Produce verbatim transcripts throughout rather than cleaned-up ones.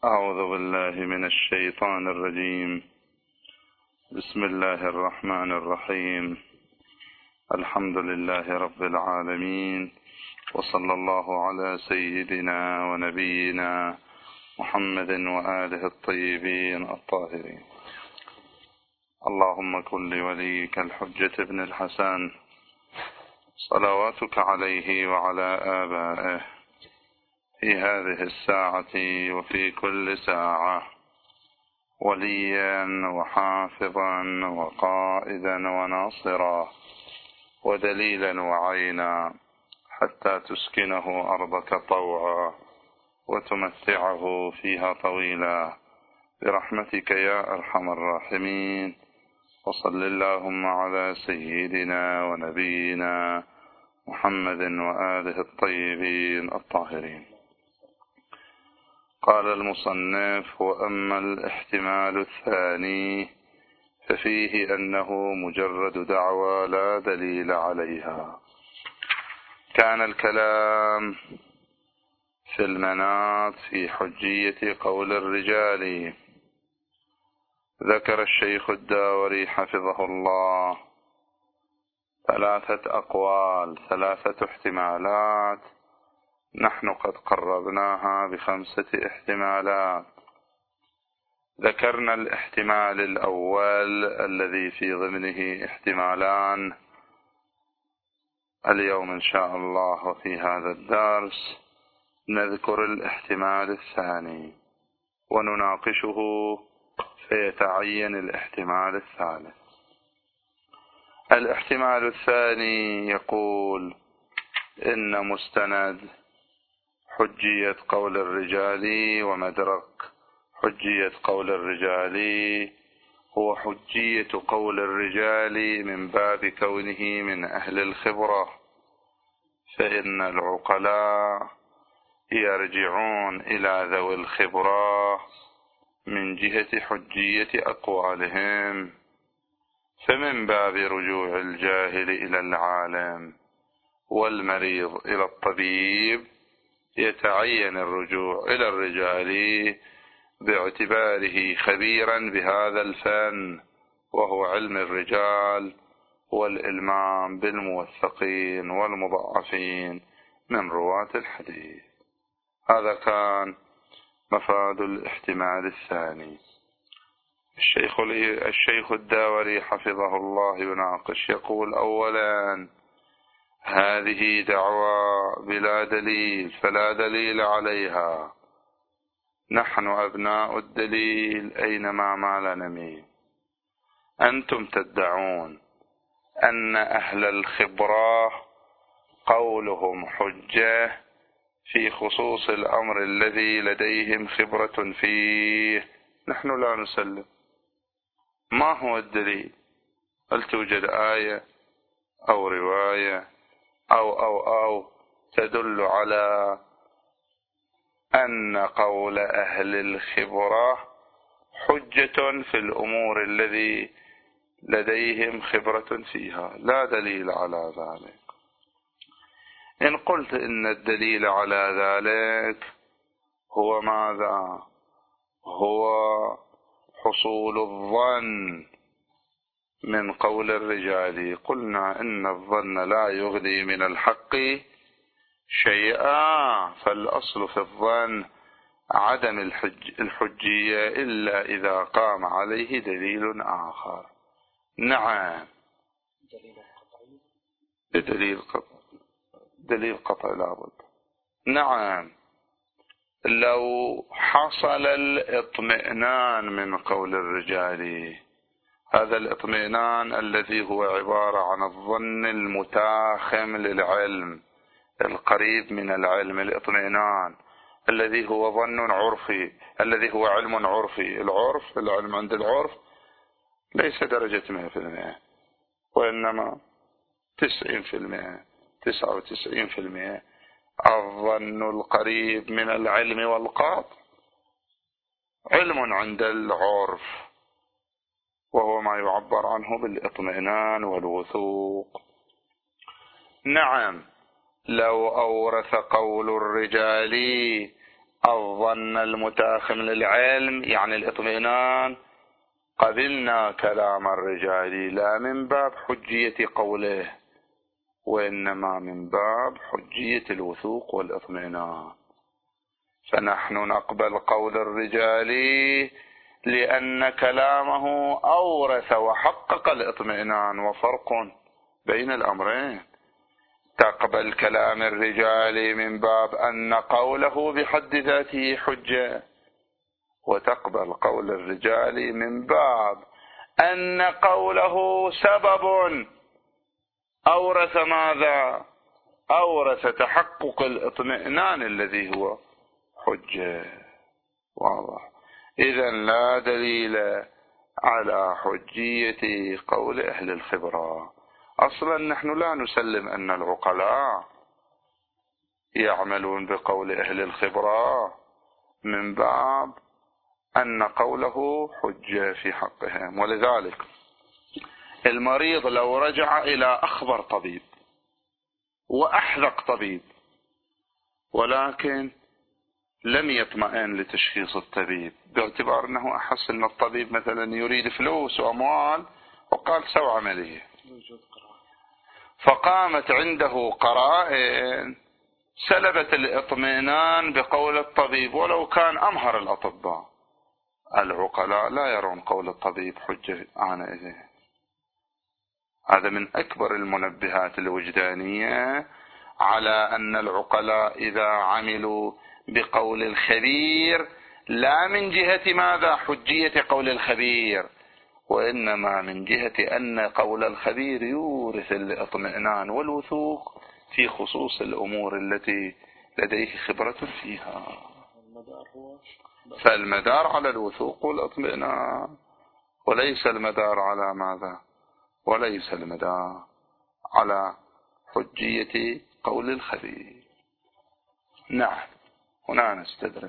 أعوذ بالله من الشيطان الرجيم. بسم الله الرحمن الرحيم. الحمد لله رب العالمين، وصلى الله على سيدنا ونبينا محمد وآله الطيبين الطاهرين. اللهم كن لوليك الحجة ابن الحسن صلواتك عليه وعلى آبائه في هذه الساعة وفي كل ساعة وليا وحافظا وقائدا وناصرا ودليلا وعينا، حتى تسكنه أرضك طوعا وتمتعه فيها طويلا برحمتك يا أرحم الراحمين. وصل اللهم على سيدنا ونبينا محمد وآله الطيبين الطاهرين. قال المصنف: وأما الاحتمال الثاني ففيه أنه مجرد دعوى لا دليل عليها. كان الكلام في المناط في حجية قول الرجال. ذكر الشيخ الداوري حفظه الله ثلاثة أقوال، ثلاثة احتمالات، نحن قد قربناها بخمسة احتمالات. ذكرنا الاحتمال الأول الذي في ضمنه احتمالان اليوم إن شاء الله، وفي هذا الدرس نذكر الاحتمال الثاني ونناقشه فيتعين الاحتمال الثالث. الاحتمال الثاني يقول إن مستند حجية قول الرجال ومدرك حجية قول الرجال هو حجية قول الرجال من باب كونه من أهل الخبرة، فإن العقلاء يرجعون إلى ذوي الخبرة من جهة حجية أقوالهم، فمن باب رجوع الجاهل إلى العالم والمريض إلى الطبيب يتعين الرجوع إلى الرجال باعتباره خبيرا بهذا الفن، وهو علم الرجال والإلمام بالموثقين والمضعفين من رواة الحديث. هذا كان مفاد الاحتمال الثاني. الشيخ الشيخ الداوري حفظه الله يناقش، يقول: أولا، هذه دعوى بلا دليل فلا دليل عليها. نحن أبناء الدليل أينما ما نميل. أنتم تدعون أن أهل الخبرة قولهم حجة في خصوص الأمر الذي لديهم خبرة فيه. نحن لا نسلم. ما هو الدليل؟ هل توجد آية أو رواية أو أو أو تدل على أن قول أهل الخبرة حجة في الأمور الذي لديهم خبرة فيها؟ لا دليل على ذلك. إن قلت إن الدليل على ذلك هو ماذا؟ هو حصول الظن من قول الرجال. قلنا إن الظن لا يغني من الحق شيئا، فالأصل في الظن عدم الحج الحجية إلا إذا قام عليه دليل آخر. نعم، دليل قطع دليل قطع لابد. نعم، لو حصل الاطمئنان من قول الرجال، هذا الاطمئنان الذي هو عبارة عن الظن المتاخم للعلم القريب من العلم، الاطمئنان الذي هو ظن عرفي، الذي هو علم عرفي. العرف العلم عند العرف ليس درجة مئة في المئة، وإنما تسعين في المئة تسعة وتسعين في المئة. الظن القريب من العلم والقاطع علم عند العرف، وهو ما يعبر عنه بالاطمئنان والوثوق. نعم، لو أورث قول الرجال الظن المتاخم للعلم يعني الاطمئنان، قبلنا كلام الرجال لا من باب حجية قوله، وإنما من باب حجية الوثوق والاطمئنان. فنحن نقبل قول الرجال لأن كلامه أورث وحقق الاطمئنان، وفرق بين الأمرين. تقبل كلام الرجال من باب أن قوله بحد ذاته حجة، وتقبل قول الرجال من باب أن قوله سبب أورث ماذا؟ أورث تحقق الاطمئنان الذي هو حجة. واضح؟ إذن لا دليل على حجية قول أهل الخبرة. أصلا نحن لا نسلم أن العقلاء يعملون بقول أهل الخبرة من باب أن قوله حجة في حقهم. ولذلك المريض لو رجع إلى أخبر طبيب وأحذق طبيب ولكن لم يطمئن لتشخيص الطبيب باعتبار أنه أحس أن الطبيب مثلا يريد فلوس وأموال وقال سوى عملية، فقامت عنده قرائن سلبت الاطمئنان بقول الطبيب ولو كان أمهر الأطباء. العقلاء لا يرون قول الطبيب حجة آنئذ. هذا من أكبر المنبهات الوجدانية على أن العقلاء إذا عملوا بقول الخبير لا من جهة ماذا؟ حجية قول الخبير، وإنما من جهة أن قول الخبير يورث الاطمئنان والوثوق في خصوص الأمور التي لديه خبرة فيها. فالمدار على الوثوق والاطمئنان، وليس المدار على ماذا؟ وليس المدار على حجية قول الخبير. نعم، هنا نستدرك.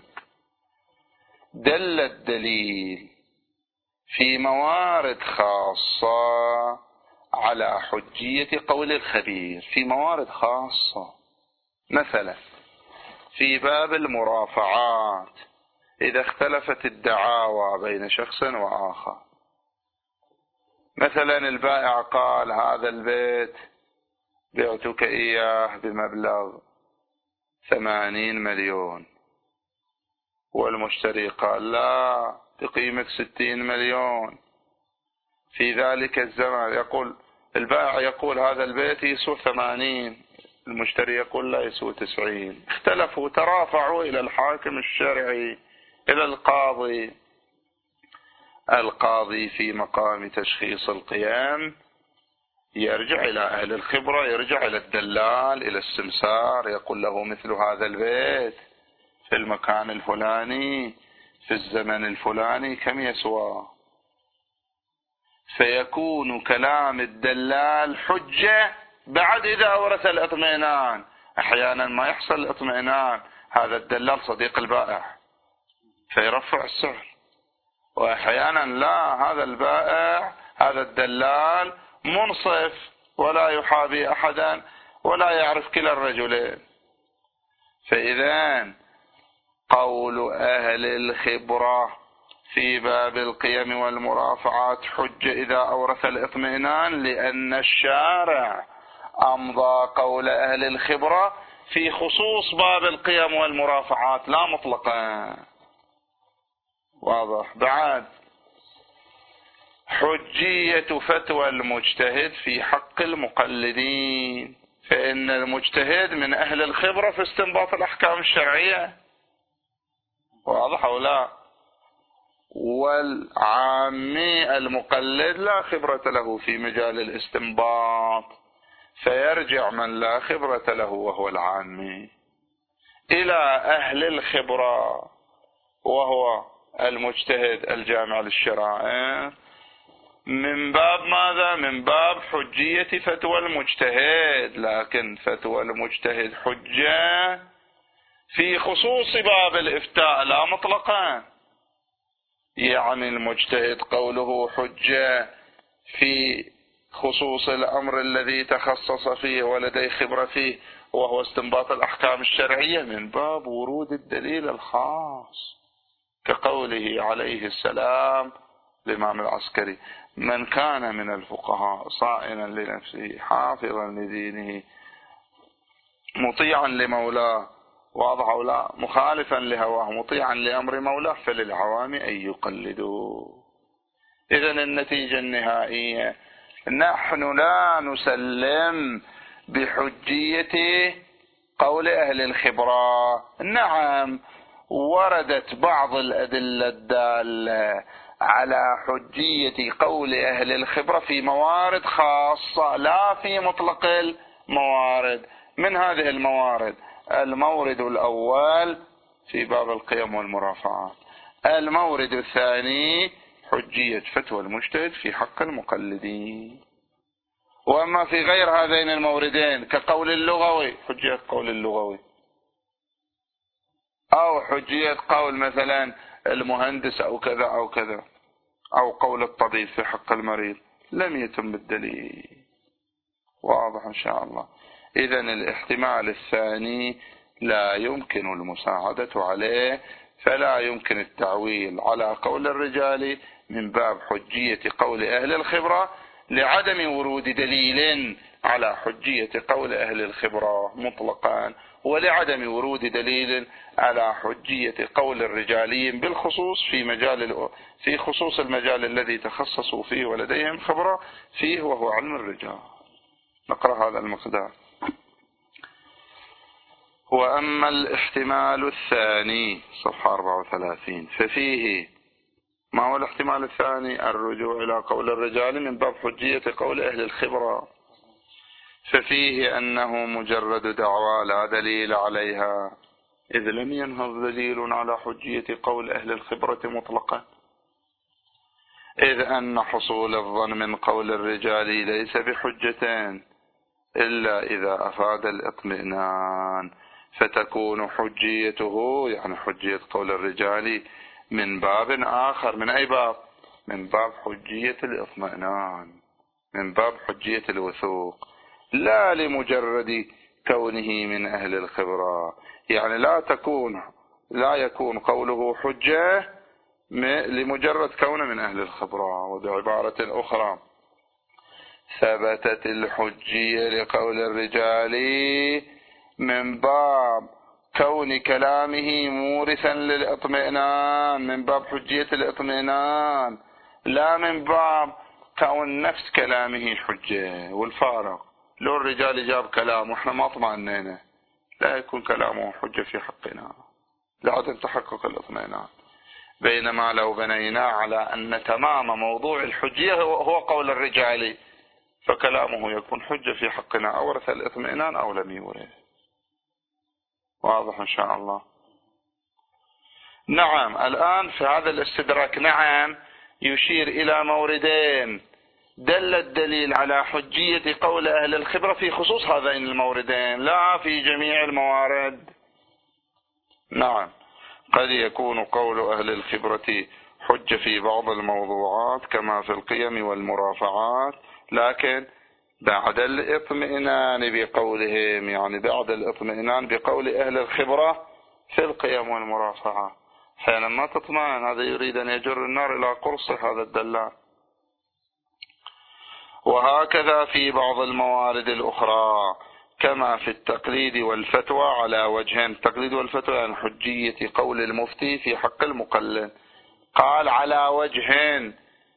دل الدليل في موارد خاصة على حجية قول الخبير، في موارد خاصة. مثلا في باب المرافعات إذا اختلفت الدعاوى بين شخص وآخر، مثلا البائع قال هذا البيت بعتك إياه بمبلغ ثمانين مليون، والمشتري قال لا بقيمة ستين مليون. في ذلك الزمان يقول البائع يقول هذا البيت يسوى ثمانين، المشتري يقول لا يسوى تسعين. اختلفوا ترافعوا إلى الحاكم الشرعي إلى القاضي. القاضي في مقام تشخيص القيم يرجع إلى أهل الخبرة، يرجع إلى الدلال إلى السمسار، يقول له مثل هذا البيت في المكان الفلاني في الزمن الفلاني كم يسوى، فيكون كلام الدلال حجة بعد إذا أورث الاطمئنان. أحيانا ما يحصل الاطمئنان، هذا الدلال صديق البائع فيرفع السعر، وأحيانا لا، هذا البائع هذا الدلال منصف ولا يحابي أحدا ولا يعرف كلا الرجلين. فإذا قول أهل الخبرة في باب القيم والمرافعات حجة إذا أورث الاطمئنان، لأن الشارع أمضى قول أهل الخبرة في خصوص باب القيم والمرافعات لا مطلقا. واضح؟ بعد حجية فتوى المجتهد في حق المقلدين، فإن المجتهد من أهل الخبرة في استنباط الأحكام الشرعية. واضح أو لا؟ والعامي المقلد لا خبرة له في مجال الاستنباط، فيرجع من لا خبرة له وهو العامي إلى أهل الخبرة وهو المجتهد الجامع للشرائع، من باب ماذا؟ من باب حجية فتوى المجتهد. لكن فتوى المجتهد حجة في خصوص باب الإفتاء لا مطلقا. يعني المجتهد قوله حجة في خصوص الأمر الذي تخصص فيه ولديه خبرة فيه، وهو استنباط الأحكام الشرعية من باب ورود الدليل الخاص، كقوله عليه السلام الإمام العسكري: من كان من الفقهاء صائنا لنفسه حافظا لدينه مطيعا لمولاه، واضح أو لا، مخالفا لهواه مطيعا لأمر مولاه، فللعوام أن يقلدوا. إذن النتيجة النهائية: نحن لا نسلم بحجية قول أهل الخبرة. نعم، وردت بعض الأدلة الدالة على حجية قول أهل الخبرة في موارد خاصة، لا في مطلق الموارد. من هذه الموارد: المورد الأول في باب القيم والمرافعات، المورد الثاني حجية فتوى المجتهد في حق المقلدين. وأما في غير هذين الموردين كقول اللغوي، حجية قول اللغوي، أو حجية قول مثلا المهندس أو كذا أو كذا، أو قول الطبيب في حق المريض، لم يتم الدليل. واضح إن شاء الله. إذن الاحتمال الثاني لا يمكن المساعدة عليه، فلا يمكن التعويل على قول الرجال من باب حجية قول أهل الخبرة، لعدم ورود دليل على حجية قول أهل الخبرة مطلقا، ولعدم ورود دليل على حجية قول الرجاليين بالخصوص في مجال في خصوص المجال الذي تخصصوا فيه ولديهم خبرة فيه، وهو علم الرجال. نقرأ هذا المقدار. وأما الاحتمال الثاني صفحة أربعة وثلاثين ففيه، ما هو الاحتمال الثاني؟ الرجوع إلى قول الرجال من باب حجية قول أهل الخبرة. ففيه أنه مجرد دعوى لا دليل عليها، إذ لم ينهض دليل على حجية قول أهل الخبرة مطلقا، إذ أن حصول الظن من قول الرجال ليس بحجتين إلا إذا أفاد الاطمئنان، فتكون حجيته يعني حجية قول الرجال من باب آخر. من أي باب؟ من باب حجية الاطمئنان، من باب حجية الوثوق، لا لمجرد كونه من أهل الخبرة. يعني لا تكون لا يكون قوله حجة لمجرد كونه من أهل الخبرة. وبعبارة أخرى: ثبتت الحجية لقول الرجال من باب كون كلامه مورثا للاطمئنان، من باب حجية الاطمئنان، لا من باب كون نفس كلامه حجة. والفارق: لو الرجال جاب كلام واحنا ما اطمئنينا، لا يكون كلامه حجة في حقنا لعدم تحقق الاطمئنان. بينما لو بنينا على أن تمام موضوع الحجية هو قول الرجال، فكلامه يكون حجة في حقنا، أورث الاطمئنان أو لم يورث. واضح إن شاء الله. نعم، الآن في هذا الاستدراك نعم يشير إلى موردين دل الدليل على حجية قول أهل الخبرة في خصوص هذين الموردين، لا في جميع الموارد. نعم، قد يكون قول أهل الخبرة حجة في بعض الموضوعات كما في القيم والمرافعات، لكن بعد الاطمئنان بقولهم، يعني بعد الاطمئنان بقول أهل الخبرة في القيم والمرافعات. حينما تطمئن هذا يريد أن يجر النار إلى قرصه، هذا الدلال. وهكذا في بعض الموارد الأخرى كما في التقليد والفتوى على وجهين. التقليد والفتوى عن حجية قول المفتي في حق المقلد. قال على وجهين،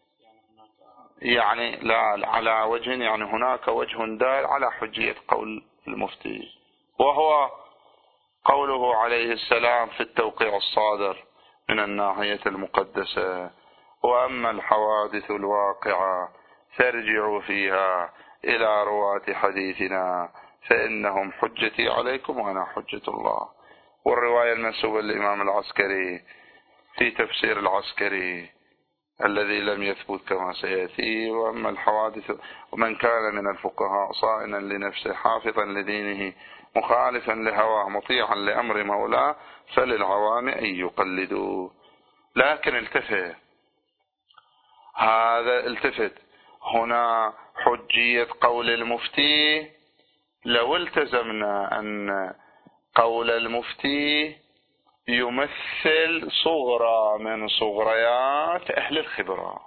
يعني لا على وجه، يعني هناك وجه دال على حجية قول المفتي، وهو قوله عليه السلام في التوقيع الصادر من الناحية المقدسة: وأما الحوادث الواقعة فارجعوا فيها إلى رواة حديثنا فإنهم حجتي عليكم وأنا حجة الله. والرواية المنسوبة للإمام العسكري في تفسير العسكري الذي لم يثبت كما سيأتي: وأما الحوادث ومن كان من الفقهاء صائنا لنفسه حافظا لدينه مخالفا لهواه مطيعا لأمر مولاه فللعوام أن يقلدوا. لكن التفت، هذا التفت هنا حجية قول المفتي، لو التزمنا أن قول المفتي يمثل صغرى من صغريات أهل الخبرة.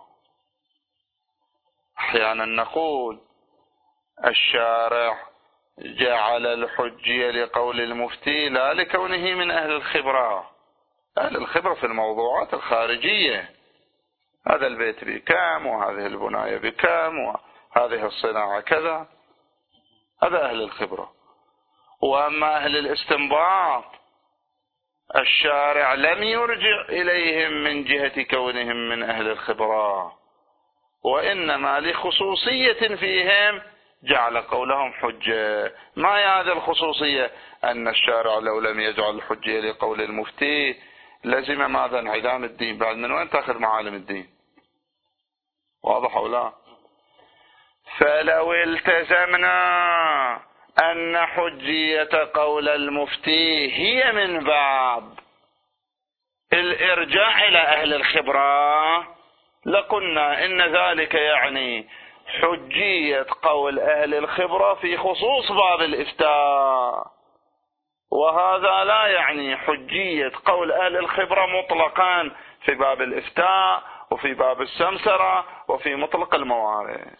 أحيانا نقول الشارع جعل الحجية لقول المفتي لا لكونه من أهل الخبرة، أهل الخبرة في الموضوعات الخارجية، هذا البيت بكام وهذه البناية بكام وهذه الصناعة كذا، هذا أهل الخبرة. وأما أهل الاستنباط الشارع لم يرجع إليهم من جهة كونهم من أهل الخبرة، وإنما لخصوصية فيهم جعل قولهم حجة. ما هي هذه الخصوصية؟ أن الشارع لو لم يجعل الحجة لقول المفتي لزم ماذا؟ انعدام الدين. بعد من وين تأخذ معالم الدين؟ واضح أو لا؟ فلو التزمنا أن حجية قول المفتي هي من باب الإرجاع إلى أهل الخبرة لقلنا إن ذلك يعني حجية قول أهل الخبرة في خصوص باب الإفتاء، وهذا لا يعني حجية قول أهل الخبرة مطلقا في باب الإفتاء وفي باب السمسرة وفي مطلق الموارد.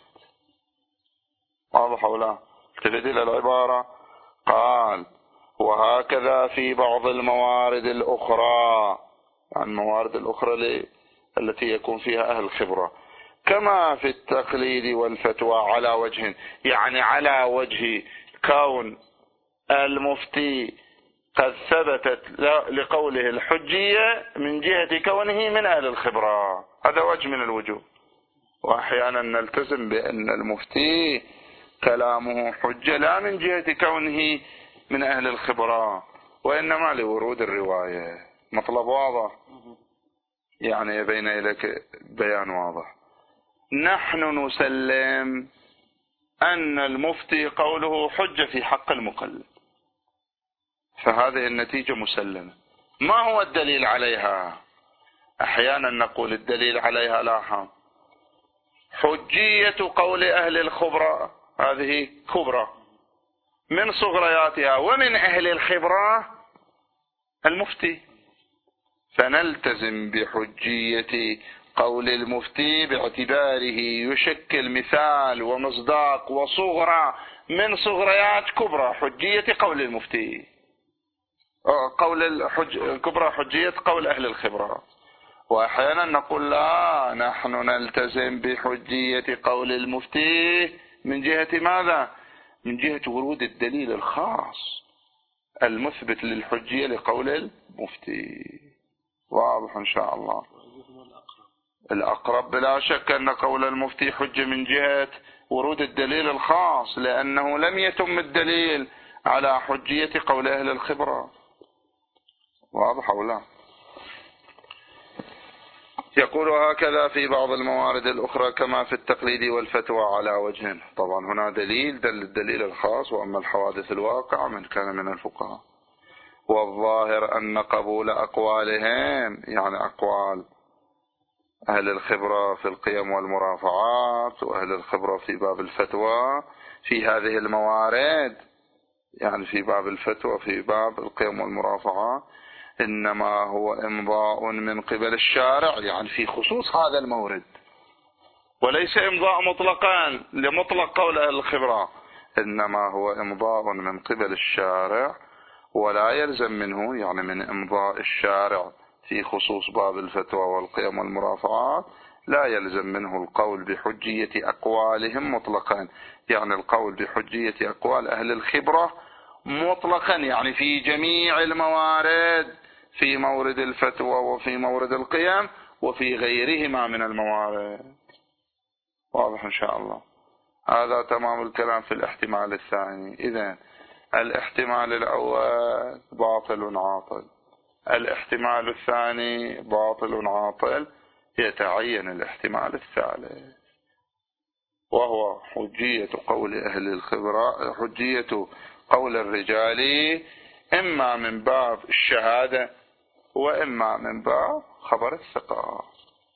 واضح ولا؟ التفت إلى العبارة، قال وهكذا في بعض الموارد الأخرى، عن الموارد الأخرى التي يكون فيها أهل الخبرة، كما في التقليد والفتوى على وجه، يعني على وجه كون المفتي قد ثبتت لقوله الحجية من جهة كونه من أهل الخبرة، هذا وجه من الوجوه. وأحيانا نلتزم بأن المفتي كلامه حجة لا من جهة كونه من أهل الخبرة، وإنما لورود الرواية. مطلب واضح؟ يعني يبين إليك بيان واضح. نحن نسلم أن المفتي قوله حجة في حق المقلد، فهذه النتيجة مسلمة. ما هو الدليل عليها؟ أحيانا نقول الدليل عليها لاحظ حجية قول أهل الخبرة، هذه كبرى من صغرياتها، ومن أهل الخبرة المفتي، فنلتزم بحجية قول المفتي باعتباره يشكل مثال ومصداق وصغرى من صغريات كبرى حجية قول المفتي، قول الحج... كبرى حجية قول أهل الخبرة. وأحيانا نقول لا، نحن نلتزم بحجية قول المفتي من جهة ماذا؟ من جهة ورود الدليل الخاص المثبت للحجية لقول المفتي. واضح إن شاء الله؟ الأقرب بلا شك أن قول المفتي حجة من جهة ورود الدليل الخاص، لأنه لم يتم الدليل على حجية قول أهل الخبرة. واضح أو لا؟ يقول هكذا في بعض الموارد الأخرى كما في التقليد والفتوى على وجه. طبعا هنا دليل دل الدليل الخاص، وأما الحوادث الواقع من كان من الفقهاء. والظاهر أن قبول أقوالهم، يعني أقوال أهل الخبرة في القيم والمرافعات وأهل الخبرة في باب الفتوى في هذه الموارد، يعني في باب الفتوى في باب القيم والمرافعات، إنما هو إمضاء من قبل الشارع، يعني في خصوص هذا المورد، وليس إمضاء مطلقا لمطلق قول أهل الخبرة، إنما هو إمضاء من قبل الشارع، ولا يلزم منه، يعني من إمضاء الشارع في خصوص باب الفتوى والقيم والمرافعات لا يلزم منه القول بحجية أقوالهم مطلقا، يعني القول بحجية أقوال أهل الخبرة مطلقا، يعني في جميع الموارد، في مورد الفتوى وفي مورد القيم وفي غيرهما من الموارد. واضح إن شاء الله؟ هذا تمام الكلام في الاحتمال الثاني. إذن الاحتمال الأول باطل عاطل، الاحتمال الثاني باطل عاطل، يتعين الاحتمال الثالث، وهو حجية قول أهل الخبرة، حجية قول الرجال إما من باب الشهادة وإما من باب خبر الثقة.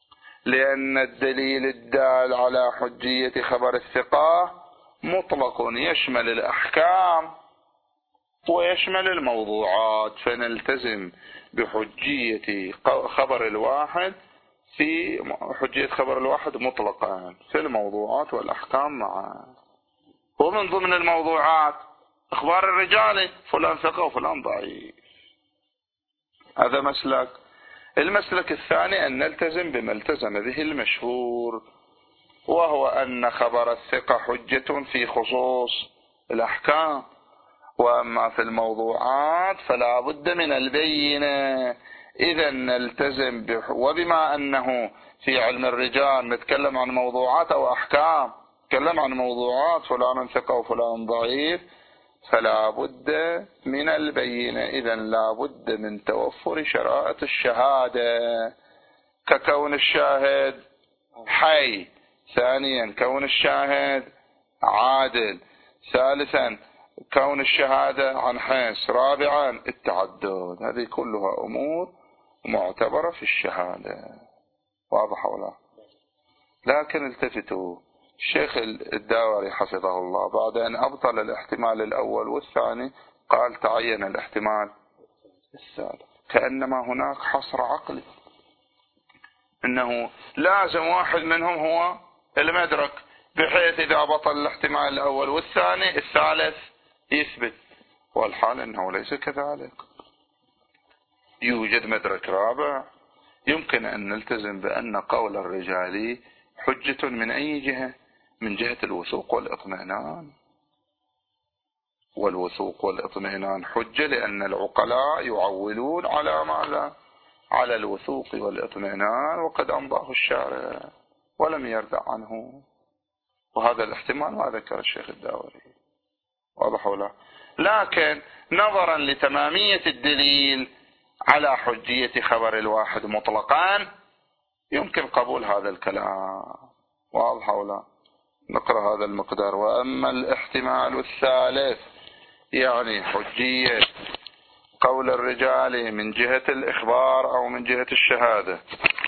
لأن الدليل الدال على حجية خبر الثقة مطلق يشمل الأحكام ويشمل الموضوعات، فنلتزم بحجية خبر الواحد في حجية خبر الواحد مطلقا في الموضوعات والأحكام معا. ومن ضمن الموضوعات أخبار الرجال فلان ثقة وفلان ضعيف. هذا مسلك. المسلك الثاني أن نلتزم بما التزم به المشهور، وهو أن خبر الثقة حجة في خصوص الأحكام، وأما في الموضوعات فلا بد من البينة. إذا نلتزم بح... وبما أنه في علم الرجال نتكلم عن موضوعات أو أحكام، نتكلم عن موضوعات فلان ثقة وفلان ضعيف، فلا بد من البينة. إذا لا بد من توفر شرائط الشهادة، ككون الشاهد حي، ثانيا كون الشاهد عادل، ثالثا كون الشهادة عن حس، رابعا التعدد. هذه كلها أمور معتبرة في الشهادة. واضح ولا؟ لكن التفتوا، الشيخ الداوري حفظه الله بعد أن أبطل الاحتمال الأول والثاني قال تعين الاحتمال الثالث، كأنما هناك حصر عقلي إنه لازم واحد منهم هو المدرك، بحيث إذا بطل الاحتمال الأول والثاني الثالث يثبت، والحال أنه ليس كذلك. يوجد مدرك رابع. يمكن أن نلتزم بأن قول الرجال حجة من أي جهة؟ من جهة الوثوق والإطمئنان. والوثوق والإطمئنان حجة لأن العقلاء يعولون على ماذا؟ على الوثوق والإطمئنان، وقد أمضاه الشارع ولم يردع عنه. وهذا الاحتمال ما ذكر الشيخ الداوري. واضح ولا؟ لكن نظرا لتمامية الدليل على حجية خبر الواحد مطلقا يمكن قبول هذا الكلام. واضح ولا؟ نقرأ هذا المقدار. وأما الاحتمال الثالث يعني حجية قول الرجال من جهة الإخبار أو من جهة الشهادة،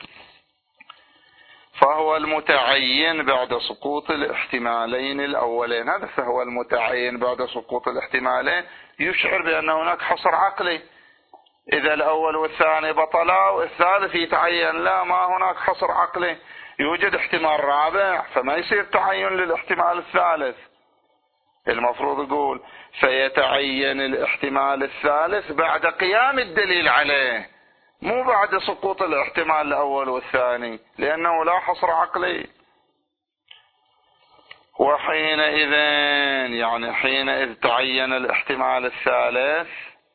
فهو المتعين بعد سقوط الاحتمالين الأولين. هذا فهو المتعين بعد سقوط الاحتمالين يشعر بأن هناك حصر عقلي. إذا الأول والثاني بطلا والثالث يتعين، لا، ما هناك حصر عقلي، يوجد احتمال رابع فما يصير تعين للاحتمال الثالث. المفروض يقول فيتعين الاحتمال الثالث بعد قيام الدليل عليه، مو بعد سقوط الاحتمال الأول والثاني، لأنه لا حصر عقلي. وحينئذ يعني حينئذ تعين الاحتمال الثالث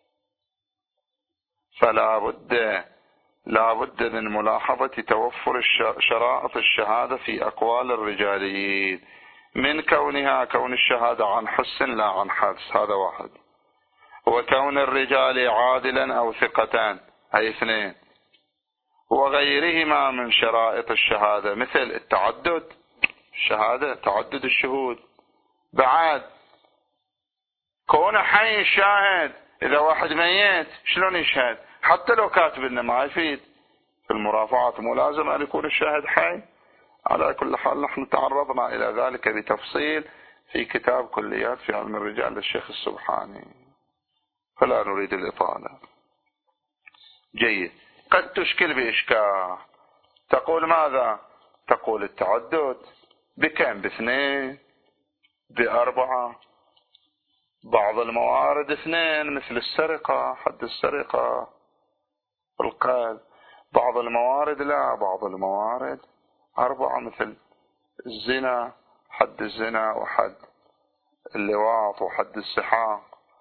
فلا بد لا بد من ملاحظة توفر شرائط الشهادة في أقوال الرجاليين، من كونها كون الشهادة عن حس لا عن حدس، هذا واحد، وكون الرجال عادلا أو ثقتان، هي اثنين، وغيرهما من شرائط الشهادة مثل التعدد، الشهادة تعدد الشهود، بعد كون حي الشاهد، إذا واحد ميت شلون يشهد؟ حتى لو كاتب إنه ما يفيد في المرافعات، مو لازم أن يكون الشاهد حي. على كل حال نحن تعرضنا إلى ذلك بتفصيل في كتاب كليات في علم الرجال للشيخ السبحاني، فلا نريد الإطالة. جيد. قد تشكل بإشكال، تقول ماذا؟ تقول التعدد بكم؟ باثنين، بأربعة، بعض الموارد اثنين مثل السرقة، حد السرقة والقتل، بعض الموارد لا، بعض الموارد أربعة مثل الزنا، حد الزنا وحد اللواط وحد السحاق.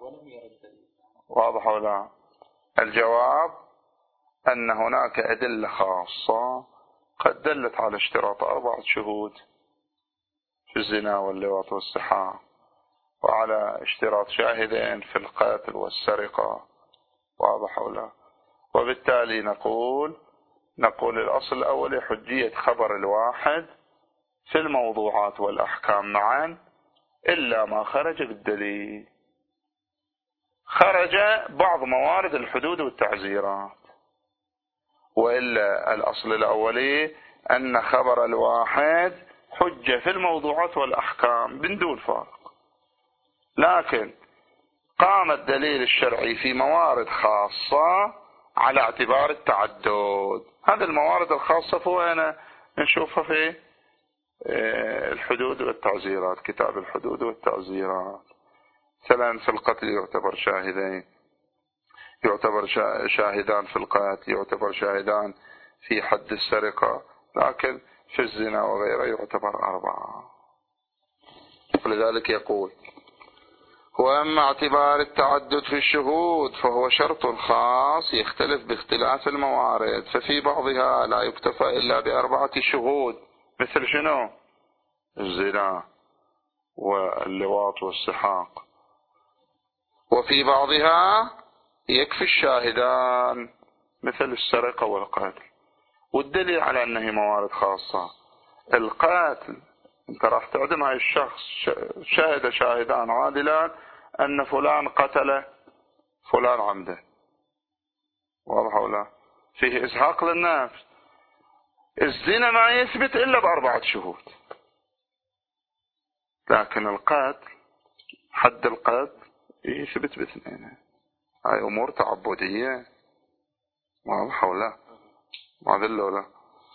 واضح ولا؟ الجواب أن هناك أدلة خاصة قد دلت على اشتراط أربعة شهود في الزنا واللواط والسحاق، وعلى اشتراط شاهدين في القتل والسرقة. واضح ولا؟ وبالتالي نقول نقول الأصل الأول حجية خبر الواحد في الموضوعات والأحكام معا، إلا ما خرج بالدليل. خرج بعض موارد الحدود والتعزيرات، وإلا الأصل الأولي أن خبر الواحد حجة في الموضوعات والأحكام من دون فارق، لكن قام الدليل الشرعي في موارد خاصة على اعتبار التعدد. هذه الموارد الخاصة فوين نشوفها؟ في الحدود والتعزيرات، كتاب الحدود والتعزيرات. مثلا في القتل يعتبر شاهدين، يعتبر شاهدان في القتل، يعتبر شاهدان في حد السرقة، لكن في الزنا وغيره يعتبر أربعة. ولذلك يقول: وأما اعتبار التعدد في الشهود فهو شرط خاص يختلف باختلاف الموارد، ففي بعضها لا يكتفى إلا بأربعة شهود، مثل شنو؟ الزنا واللواط والسحاق. وفي بعضها يكفي الشاهدان، مثل السرقة والقتل. والدليل على أنه موارد خاصة القتل، انت راح تعدم هاي الشخص، شاهد شاهدان عادلان أن فلان قتل فلان عمده، واضح ولا؟ فيه إزهاق للنفس. الزنا ما يثبت إلا بأربعة شهود، لكن القتل حد القتل يثبت باثنين. هاي أمور تعبدية، واضح ولا؟ ما ذل ولا؟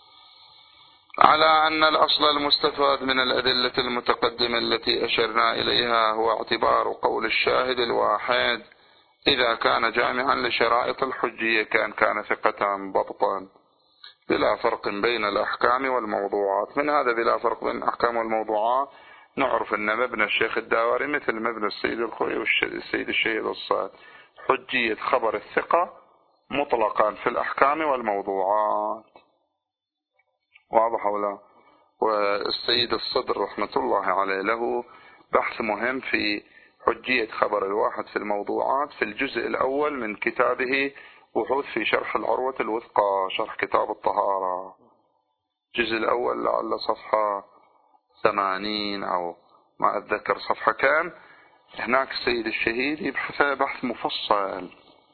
على أن الأصل المستفاد من الأدلة المتقدمة التي أشرنا إليها هو اعتبار قول الشاهد الواحد إذا كان جامعا لشرائط الحجية، كان كان ثقة ضبطا، بلا فرق بين الأحكام والموضوعات. من هذا بلا فرق بين الأحكام والموضوعات نعرف أن مبنى الشيخ الداوري مثل مبنى السيد الخوي والسيد الشهيد الصاد، حجية خبر الثقة مطلقا في الأحكام والموضوعات، واضح ولا؟ والسيد الصدر رحمة الله عليه له بحث مهم في حجية خبر الواحد في الموضوعات في الجزء الأول من كتابه بحوث في شرح العروة الوثقى، شرح كتاب الطهارة، الجزء الأول لعل صفحة ثمانين أو ما أتذكر صفحة كام. هناك السيد الشهيد يبحث بحث مفصل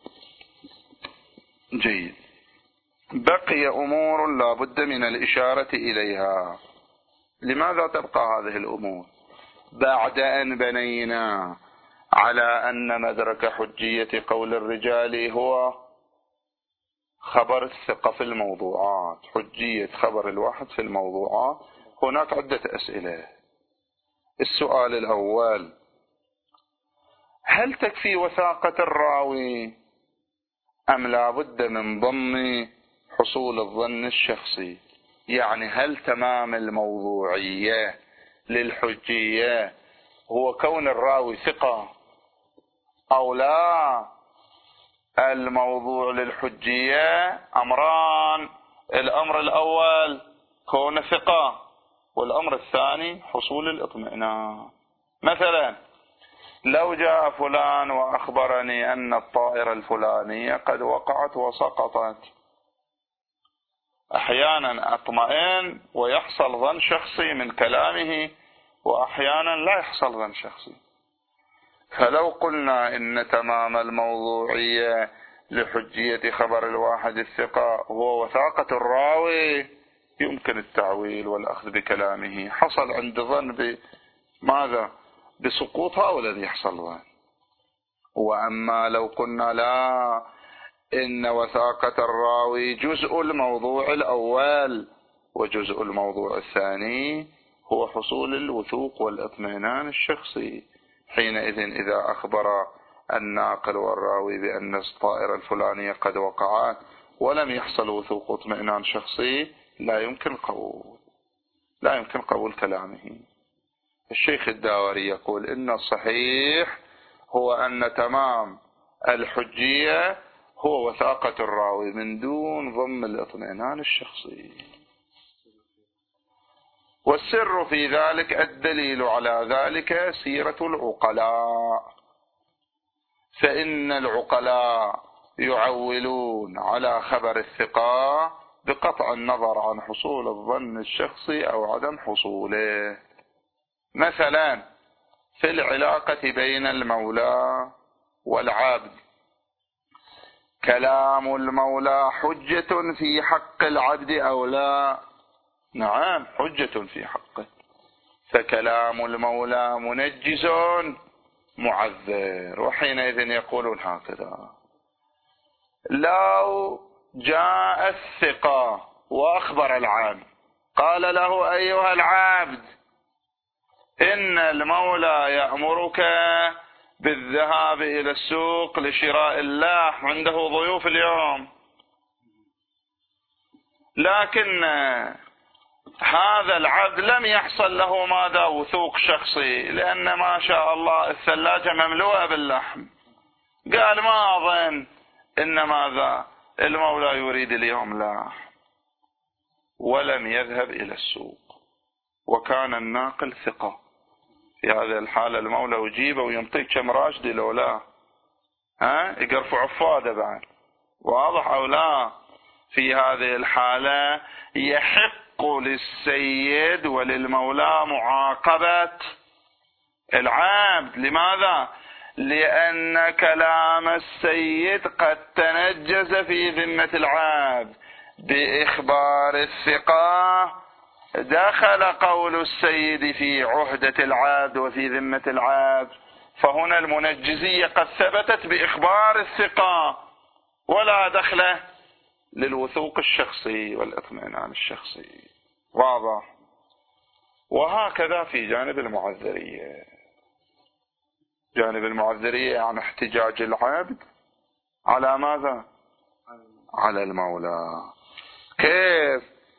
جيد. بقي أمور لا بد من الإشارة إليها. لماذا تبقى هذه الأمور بعد أن بنينا على أن مدرك حجية قول الرجال هو خبر الثقة في الموضوعات، حجية خبر الواحد في الموضوعات؟ هناك عدة أسئلة. السؤال الأول: هل تكفي وثاقة الراوي أم لا بد من ضم حصول الظن الشخصي؟ يعني هل تمام الموضوعية للحجية هو كون الراوي ثقة أو لا؟ الموضوع للحجية أمران: الأمر الأول كون ثقة، والأمر الثاني حصول الاطمئنان. مثلا لو جاء فلان وأخبرني أن الطائرة الفلانية قد وقعت وسقطت، أحيانا أطمئن ويحصل ظن شخصي من كلامه، وأحيانا لا يحصل ظن شخصي. فلو قلنا إن تمام الموضوعية لحجية خبر الواحد الثقة هو وثاقة الراوي، يمكن التعويل والأخذ بكلامه. حصل عند ظن بماذا؟ بسقوطها والذي يحصل ظن. وأما لو قلنا لا، إن وثاقة الراوي جزء الموضوع الأول وجزء الموضوع الثاني هو حصول الوثوق والاطمئنان الشخصي، حينئذ إذا أخبر الناقل والراوي بأن الطائرة الفلانية قد وقعت ولم يحصل وثوق واطمئنان شخصي، لا يمكن قبول لا يمكن قبول كلامه. الشيخ الداوري يقول إن الصحيح هو أن تمام الحجية هو وثاقة الراوي من دون ضم الاطمئنان الشخصي. والسر في ذلك الدليل على ذلك سيرة العقلاء، فإن العقلاء يعولون على خبر الثقة بقطع النظر عن حصول الظن الشخصي أو عدم حصوله. مثلا في العلاقة بين المولى والعبد، كلام المولى حجة في حق العبد أو لا؟ نعم حجة في حقه. فكلام المولى منجز معذر. وحينئذ يقولون هكذا: لو جاء الثقة وأخبر العبد قال له: أيها العبد، إن المولى يأمرك بالذهاب إلى السوق لشراء اللحم، عنده ضيوف اليوم، لكن هذا العبد لم يحصل له ماذا وثوق شخصي، لأن ما شاء الله الثلاجة مملوءة باللحم. قال: ما أظن إن ماذا المولى يريد اليوم لحم، ولم يذهب إلى السوق، وكان الناقل ثقة. في هذه الحالة المولى يجيبه وينطيك كم راشدي لو لا، ها يقرفوا عفاده بعد، واضح أو لا؟ في هذه الحالة يحق للسيد وللمولى معاقبة العبد. لماذا؟ لأن كلام السيد قد تنجز في ذمة العبد بإخبار الثقة، دخل قول السيد في عهدة العبد وفي ذمة العبد، فهنا المنجزية قد ثبتت بإخبار الثقة، ولا دخل للوثوق الشخصي والاطمئنان الشخصي. واضح؟ وهكذا في جانب المعذرية. جانب المعذرية عن احتجاج العبد على ماذا؟ على المولى. كيف؟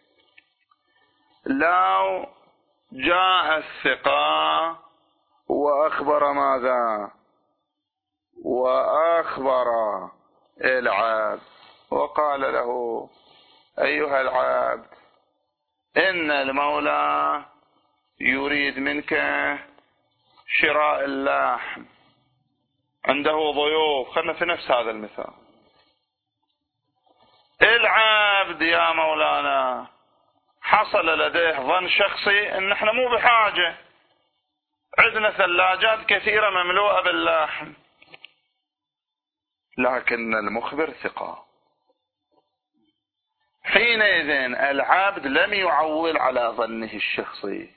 لو جاء الثقة وأخبر ماذا؟ وأخبر العبد وقال له: أيها العبد، إن المولى يريد منك شراء اللحم، عنده ضيوف. خلنا في نفس هذا المثال. العبد يا مولانا حصل لديه ظن شخصي ان احنا مو بحاجة، عندنا ثلاجات كثيرة مملوءة باللحم، لكن المخبر ثقة. حينئذ العبد لم يعول على ظنه الشخصي،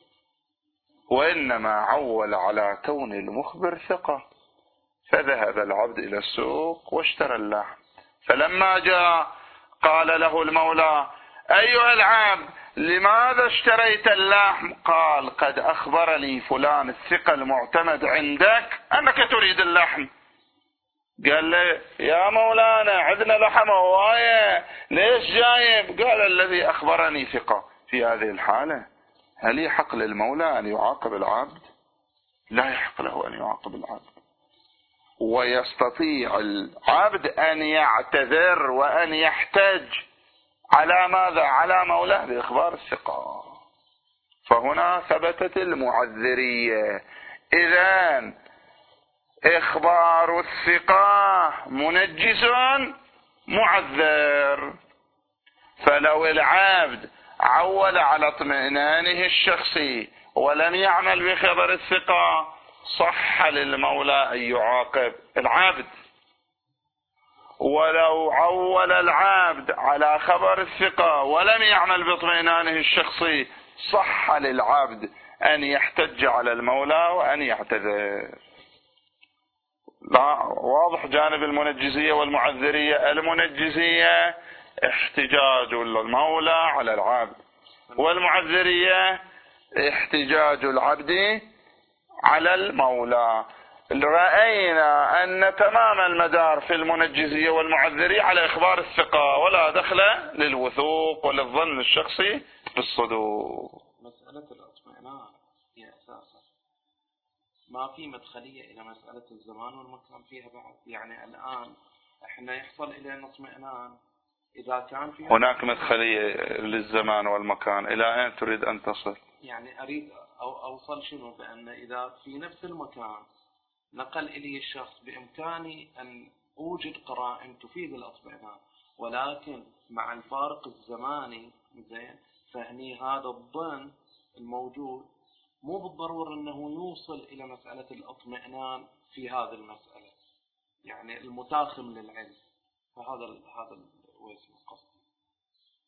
وإنما عول على كون المخبر ثقة. فذهب العبد إلى السوق واشترى اللحم، فلما جاء قال له المولى: أيها العبد، لماذا اشتريت اللحم؟ قال: قد أخبر لي فلان الثقة المعتمد عندك أنك تريد اللحم. قال لي: يا مولانا عندنا لحم هواية، ليش جايب؟ قال: الذي أخبرني ثقة. في هذه الحالة هل يحق للمولى أن يعاقب العبد؟ لا يحق له أن يعاقب العبد. ويستطيع العبد أن يعتذر وأن يحتج على ماذا؟ على مولاه بإخبار الثقة. فهنا ثبتت المعذرية. إذن إخبار الثقة منجز معذر. فلو العبد عول على اطمئنانه الشخصي ولم يعمل بخبر الثقة، صح للمولى أن يعاقب العبد. ولو عول العبد على خبر الثقة ولم يعمل باطمئنانه الشخصي، صح للعبد أن يحتج على المولى وأن يعتذر. لا، واضح جانب المنجزية والمعذرية. المنجزية احتجاج المولى على العبد، والمعذرية احتجاج العبد على المولى. رأينا أن تمام المدار في المنجزية والمعذرية على إخبار الثقة، ولا دخل للوثوق وللظن الشخصي بالصدور. مسألة الاطمئنان هي أساسا ما في مدخلية إلى مسألة الزمان والمكان فيها بعد. يعني الآن احنا يحصل إلينا اطمئنان إذا كان في هناك مدخلية للزمان والمكان. إلى أين تريد أن تصل؟ يعني أريد أو أوصل شنو؟ بأن إذا في نفس المكان نقل إلي الشخص بإمكاني أن أوجد قرائن تفيد الاطمئنان، ولكن مع الفارق الزماني زين، فهني هذا الظن الموجود مو بالضرورة أنه يوصل إلى مسألة الاطمئنان في هذه المسألة، يعني المتاخم للعلم. فهذا هذا واسم القصد.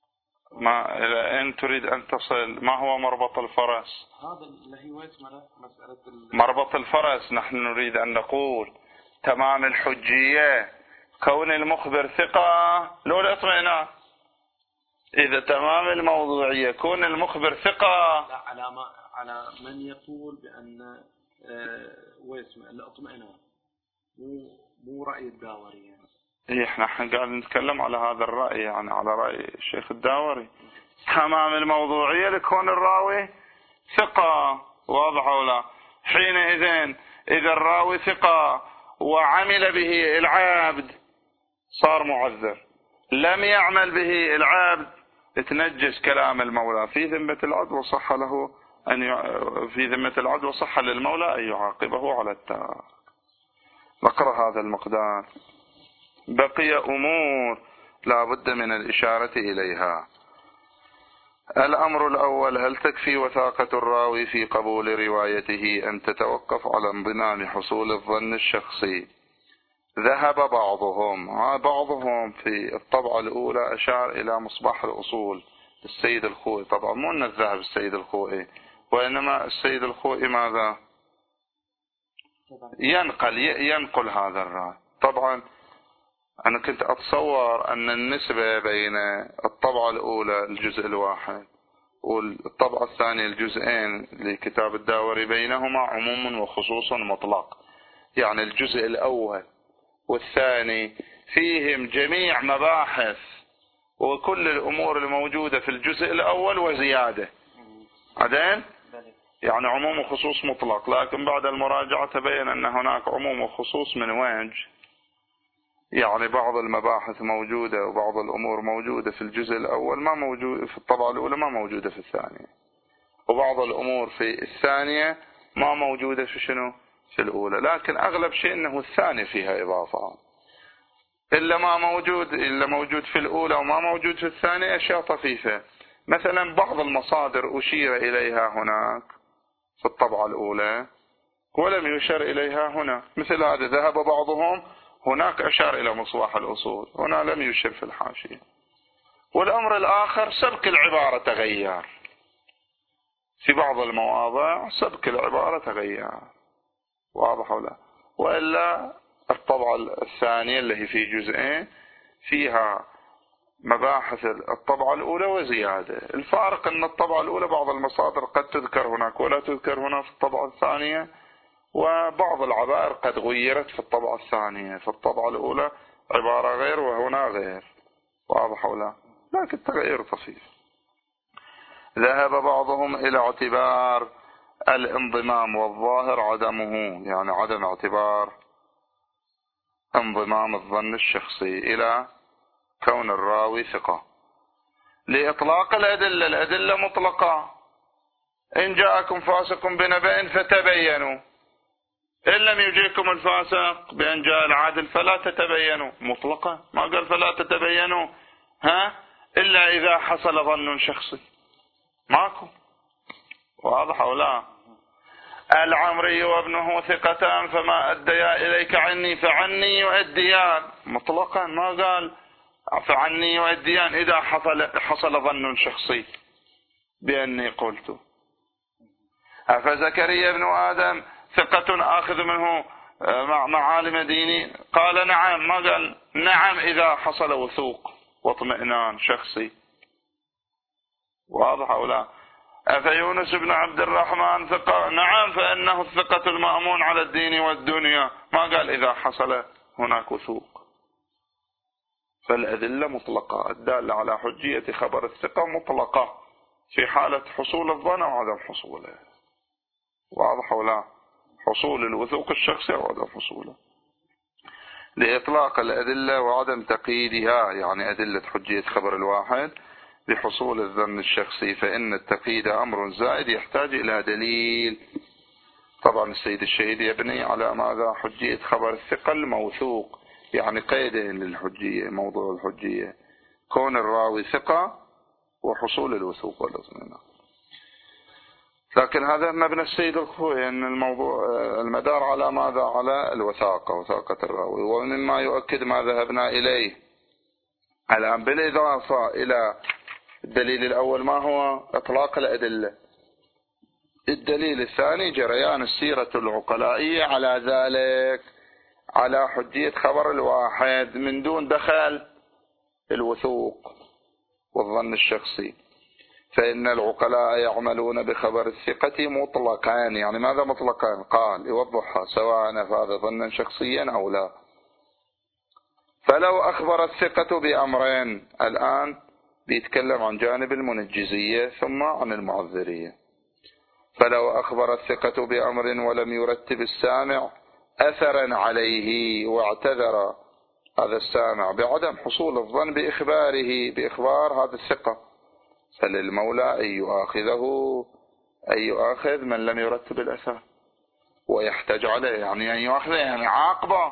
ما إن تريد أن تصل ما هو مربط الفرس؟ هذا اللي هو اسمه مسألة مربط الفرس. نحن نريد أن نقول تمام الحجية كون المخبر ثقة لو الاطمئنان. إذا تمام الموضوعية كون المخبر ثقة، لا على ما على من يقول بأن آه واسمه الاطمئنان مو مو رأي الداوري يعني. إيه احنا قاعد نتكلم على هذا الرأي، يعني على رأي الشيخ الداوري. تمام الموضوعية لكون الراوي ثقة، واضح ولا؟ حينئذ إذا الراوي ثقة وعمل به العبد صار معذر، لم يعمل به العبد تنجس كلام المولى في ذمة العبد، وصح له أن ي... في ذمة العبد وصح للمولى أن يعاقبه على التارك. نقرأ هذا المقدار. بقي أمور لا بد من الإشارة إليها. الأمر الأول: هل تكفي وثاقة الراوي في قبول روايته أن تتوقف على انضمام حصول الظن الشخصي؟ ذهب بعضهم بعضهم في الطبعة الأولى أشار إلى مصباح الأصول السيد الخوئي. طبعا مو أن الذهب السيد الخوئي، وإنما السيد الخوئي ماذا ينقل ينقل هذا الرأي. طبعا أنا كنت أتصور أن النسبة بين الطبعة الأولى الجزء الواحد والطبعة الثانية الجزئين لكتاب الداوري بينهما عموم وخصوص مطلق، يعني الجزء الأول والثاني فيهم جميع مباحث وكل الأمور الموجودة في الجزء الأول وزيادة، عدين يعني عموم وخصوص مطلق. لكن بعد المراجعة تبين أن هناك عموم وخصوص من وجه، يعني بعض المباحث موجودة وبعض الأمور موجودة في الجزء الأول ما موجود في الطبعة الأولى، ما موجودة في الثانية، وبعض الأمور في الثانية ما موجودة في شنو في الأولى. لكن أغلب شيء أنه الثاني فيها إضافة، إلا ما موجود إلا موجود في الأولى وما موجود في الثانية أشياء طفيفة. مثلا بعض المصادر أشير إليها هناك في الطبعة الأولى ولم يشر إليها هنا، مثل هذا ذهب بعضهم هناك أشار إلى مصباح الأصول، هنا لم يشر في الحاشية. والأمر الآخر سبك العبارة تغير في بعض المواضع، سبك العبارة تغير، واضح ولا؟ وإلا الطبعة الثانية اللي هي في جزئين فيها مباحث الطبعة الأولى وزيادة. الفارق أن الطبعة الأولى بعض المصادر قد تذكر هناك ولا تذكر هنا في الطبعة الثانية، وبعض العبائر قد غيرت في الطبعة الثانية. في الطبعة الأولى عبارة غير وهنا غير، واضح ولا؟ لكن تغيير طفيف. ذهب بعضهم إلى اعتبار الانضمام والظاهر عدمه، يعني عدم اعتبار انضمام الظن الشخصي إلى كون الراوي ثقة لإطلاق الأدلة. الأدلة مطلقة، إن جاءكم فاسق بنبأ فتبينوا، إن لم يجيكم الفاسق بأن جاء العادل فلا تتبينوا، مطلقة، ما قال فلا تتبينوا ها إلا إذا حصل ظن شخصي، ماكو، واضح أو لا؟ العمري وابنه ثقتان فما أديا إليك عني فعني يؤديان، مطلقا، ما قال فعني يؤديان إذا حصل حصل ظن شخصي بأني قلت. أفزكريا ابن آدم ثقة آخذ منه مع معالم ديني، قال نعم، ما قال نعم إذا حصل وثوق واطمئنان شخصي، واضح أو لا؟ أفيونس بن عبد الرحمن ثقة، نعم، فإنه الثقة المأمون على الدين والدنيا، ما قال إذا حصل هناك وثوق. فالأدلة مطلقة الدالة على حجية خبر الثقة مطلقة في حالة حصول الظن وعدم حصوله، واضح ولا؟ حصول الوثوق الشخصي وعدم حصوله. لإطلاق الأدلة وعدم تقييدها، يعني أدلة حجية خبر الواحد بحصول الظن الشخصي، فإن التقييد أمر زائد يحتاج إلى دليل. طبعا السيد الشهيد يبني على ماذا؟ حجية خبر الثقة الموثوق، يعني قيدين للحجية، موضوع الحجية كون الراوي ثقة وحصول الوثوق والاطمئنان. لكن هذا مبنى السيد الخوئي أن الموضوع المدار على ماذا؟ على الوثاقة، وثاقة الراوي. ومما يؤكد ما ذهبنا إليه الآن بالإضافة إلى الدليل الأول ما هو؟ إطلاق الأدلة. الدليل الثاني جريان السيرة العقلائية على ذلك، على حجية خبر الواحد من دون دخل الوثوق والظن الشخصي. فإن العقلاء يعملون بخبر الثقة مطلقان. يعني ماذا مطلقان؟ قال يوضحها سواء أفاد ظنا شخصيا أو لا. فلو أخبر الثقة بأمرين، الآن بيتكلم عن جانب المنجزية ثم عن المعذرية. فلو أخبر الثقة بأمر ولم يرتب السامع أثرا عليه واعتذر هذا السامع بعدم حصول الظن بإخباره بإخبار هذا الثقة، فللمولى أن يؤاخذه أن يؤاخذ من لم يرتب الأثر ويحتج عليه. يعني أن يؤاخذه يعني عاقبه.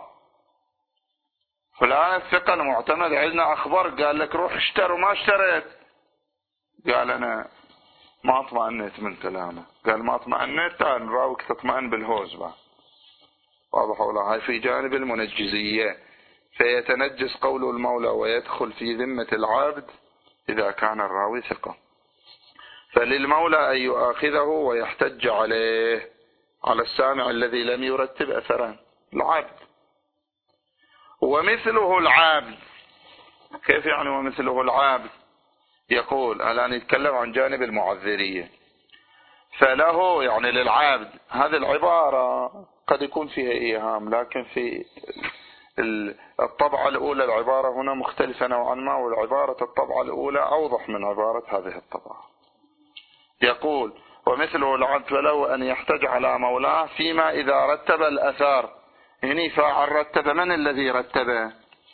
فلان الثقة المعتمد عندنا أخبر قال لك روح اشتر وما اشتريت، قال أنا ما اطمأنيت من كلامه، قال ما اطمأنيت، تعال نراوك تطمئن بالهوز بقى. واضح ولا؟ هاي في جانب المنجزية، فيتنجس قول المولى ويدخل في ذمة العبد إذا كان الراوي ثقة. فللمولى أن يؤاخذه ويحتج عليه على السامع الذي لم يرتب أثرا، العبد. ومثله العبد، كيف يعني ومثله العبد؟ يقول الآن يتكلم عن جانب المعذرية. فله يعني للعبد، هذه العبارة قد يكون فيها إيهام، لكن في الطبعة الأولى العبارة هنا مختلفة نوعا ما، والعبارة الطبعة الأولى أوضح من عبارة هذه الطبعة. يقول ومثله العبد فله أن يحتج على مولاه فيما إذا رتب الأثار. هني فاعل رتب، من الذي رتبه؟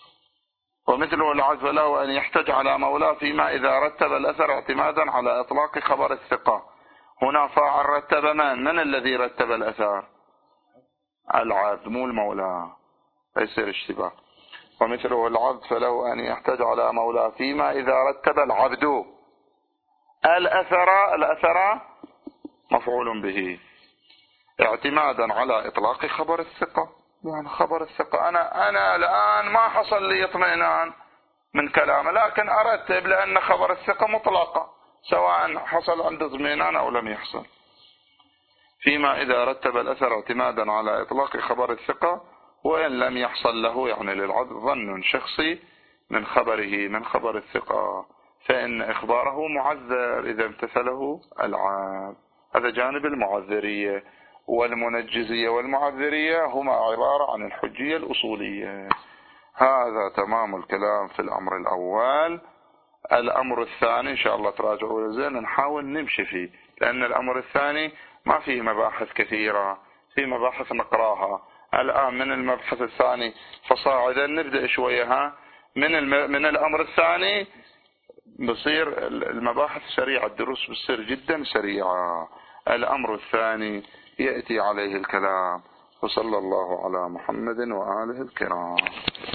ومثله العبد فله أن يحتج على مولاه فيما إذا رتب الأثر اعتمادا على إطلاق خبر الثقة. هنا فاعل رتب، من من الذي رتب الأثار؟ العبد مو المولى، يصير اشتباه. ومثله العبد فله أن يحتج على مولاه فيما إذا رتب العبد الأثر، الأثر مفعول به اعتمادا على إطلاق خبر الثقة. يعني خبر الثقة أنا أنا الآن ما حصل لي اطمئنان من كلامه، لكن أرتب لأن خبر الثقة مطلقة سواء حصل عند اطمئنان أو لم يحصل. فيما إذا رتب الأثر اعتمادا على إطلاق خبر الثقة وإن لم يحصل له يعني للعبد ظن شخصي من خبره من خبر الثقة، فإن إخباره معذر إذا امتثله العبد. هذا جانب المعذرية. والمنجزية والمعذرية هما عبارة عن الحجية الأصولية. هذا تمام الكلام في الأمر الأول. الأمر الثاني إن شاء الله تراجعوا زين نحاول نمشي فيه، لأن الأمر الثاني ما فيه مباحث كثيرة، فيه مباحث نقراها. الآن من المبحث الثاني فصاعدا نبدأ شوية ها من الم... من الأمر الثاني بصير المباحث سريعة، الدروس بتصير جدا سريعة. الأمر الثاني يأتي عليه الكلام. وصلى الله على محمد وآله الكرام.